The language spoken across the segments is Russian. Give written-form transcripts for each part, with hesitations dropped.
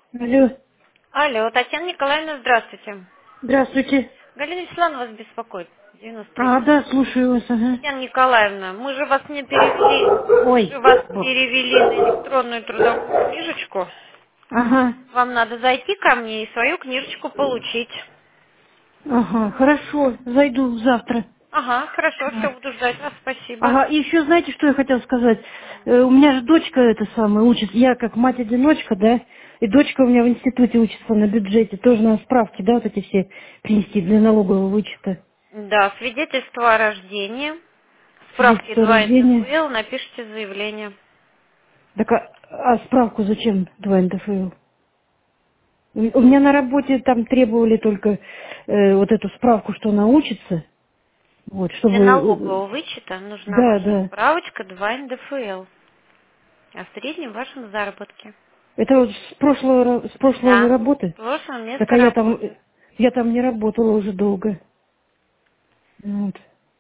Алло, Алло, Татьяна Николаевна, здравствуйте. здравствуйте. Галина Вячеславовна вас беспокоит. 93. А, да, слушаю вас, ага. Татьяна Николаевна, мы же вас не перевели, мы Ой, же вас перевели на электронную трудовую книжечку. ага, Вам надо зайти ко мне и свою книжечку получить. ага, хорошо, зайду завтра. Ага, хорошо, А, все, буду ждать вас, спасибо. Ага, и еще знаете, что я хотела сказать? У меня же дочка эта самая учится, я как мать-одиночка, да, и дочка у меня в институте учится на бюджете, тоже надо справки, да, вот эти все принести для налогового вычета. Да, свидетельство о рождении, справки Свидетельство о 2 рождении. НДФЛ, напишите заявление. Так, а справку зачем 2 НДФЛ? У меня на работе там требовали только вот эту справку, что она учится. Вот, Для чтобы... налогового вычета нужна Да, ваша да. справочка 2 НДФЛ о среднем вашем заработке. Это вот с прошлой Да. работы. В прошлом Так место а работы. я там не работала уже долго. Вот.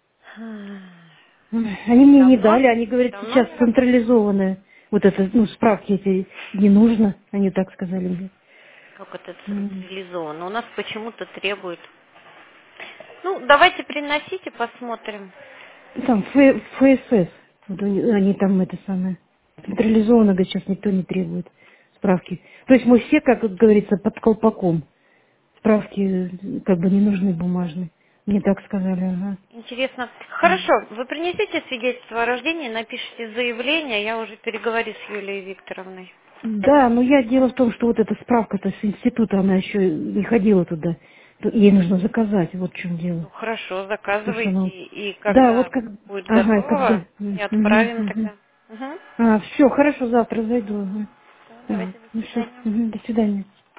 Они мне не Давно? дали, они говорят, Давно сейчас не работали? централизованное. Вот это, ну, справки эти не нужно, они так сказали мне. Как это М. централизовано? У нас почему-то требует. Ну, давайте приносите, посмотрим. Там ФСС, вот они там это самое, централизованно, говорит, сейчас никто не требует справки. То есть мы все, как говорится, под колпаком. Справки как бы не нужны бумажные. Мне так сказали, ага. Интересно. Хорошо, вы принесите свидетельство о рождении, напишите заявление, я уже переговорю с Юлией Викторовной. Да, но я дело в том, что вот эта справка-то с института, она еще не ходила туда. Ей нужно заказать, вот в чем дело. Ну хорошо, То, что заказывайте, она... и Да, вот когда как... будет Ага, когда... готово, и отправим Мгм. тогда. Угу. А, все, хорошо, завтра зайду. Ага. Все, Ага. давайте, до Ну все, свидания. до свидания.